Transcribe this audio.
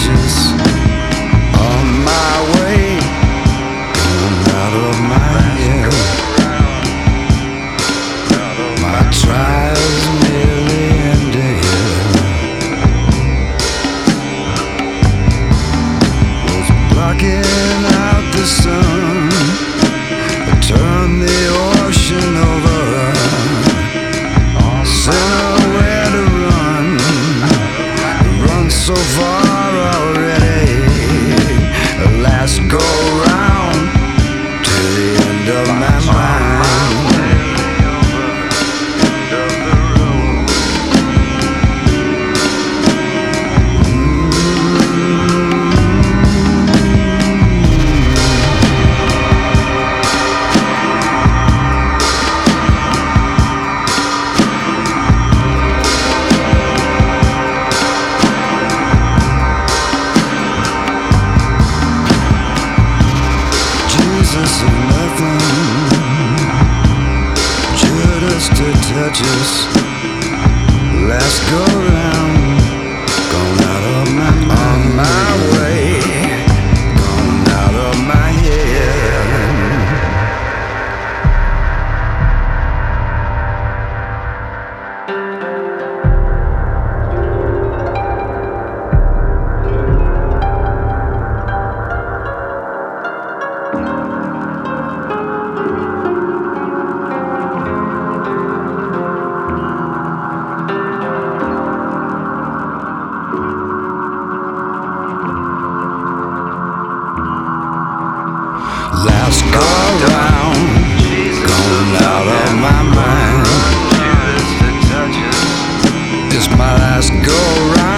touches on my way, going out of my head. My trials nearly ended. Was blocking out the sun, turn the ocean over. Nowhere to run so far already. Last go round to the end of my mind. Jesus is nothing, Judas to touch us. Last go round, gone out of my mind. On my way, gone out of my head. Last go round, gone out of my mind. It's my last go round.